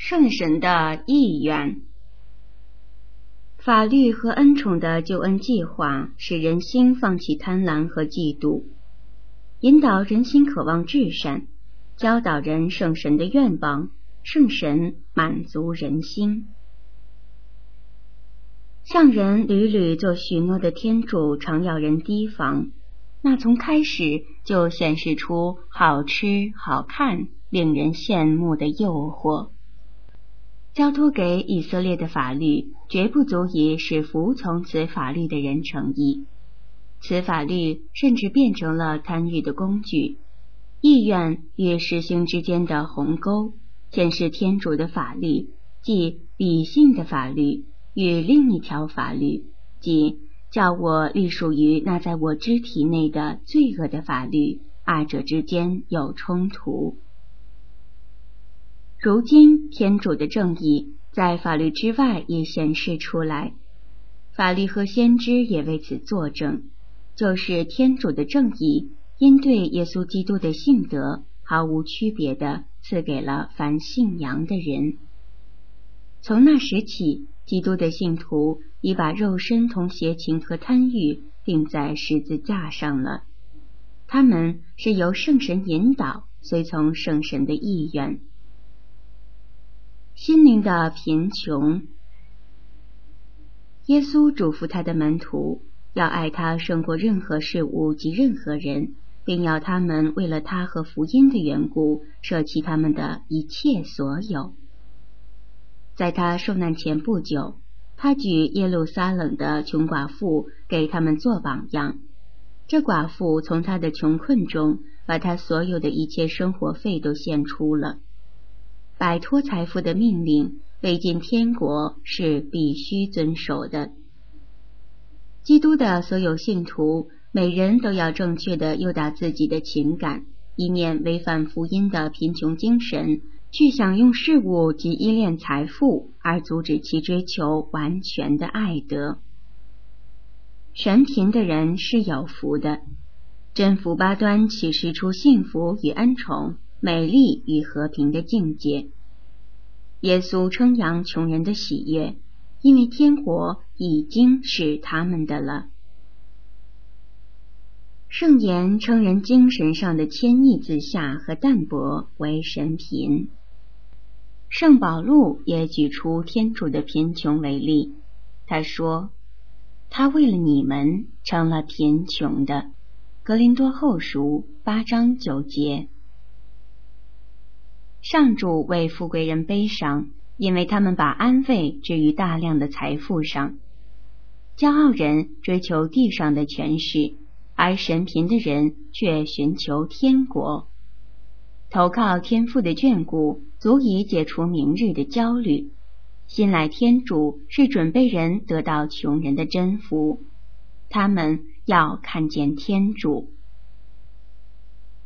圣神的意愿。法律和恩宠的救恩计划使人心放弃贪婪和嫉妒，引导人心渴望至善，教导人圣神的愿望，圣神满足人心。向人屡屡做许诺的天主常要人提防，那从开始就显示出好吃好看令人羡慕的诱惑。交托给以色列的法律绝不足以使服从此法律的人诚意，此法律甚至变成了贪欲的工具，意愿与实行之间的鸿沟，显示天主的法律，即理性的法律，与另一条法律，即叫我隶属于那在我肢体内的罪恶的法律，二者之间有冲突。如今天主的正义在法律之外也显示出来，法律和先知也为此作证，就是天主的正义因对耶稣基督的信德毫无区别地赐给了凡信仰的人。从那时起，基督的信徒已把肉身同邪情和贪欲钉在十字架上了，他们是由圣神引导，随从圣神的意愿。心灵的贫穷。耶稣嘱咐他的门徒要爱他胜过任何事物及任何人，并要他们为了他和福音的缘故舍弃他们的一切所有。在他受难前不久，他举耶路撒冷的穷寡妇给他们做榜样。这寡妇从他的穷困中把他所有的一切生活费都献出了。摆脱财富的命令，未进天国是必须遵守的。基督的所有信徒，每人都要正确地诱导自己的情感，以免违反福音的贫穷精神，去享用事物及依恋财富，而阻止其追求完全的爱德。神贫的人是有福的，真福八端启示出幸福与恩宠，美丽与和平的境界。耶稣称扬穷人的喜悦，因为天国已经是他们的了。圣言称人精神上的谦抑自下和淡泊为神贫。圣保禄也举出天主的贫穷为例，他说，他为了你们成了贫穷的。格林多后书8章9节。上主为富贵人悲伤，因为他们把安慰置于大量的财富上。骄傲人追求地上的权势，而神贫的人却寻求天国。投靠天父的眷顾，足以解除明日的焦虑。信赖天主是准备人得到穷人的真福，他们要看见天主。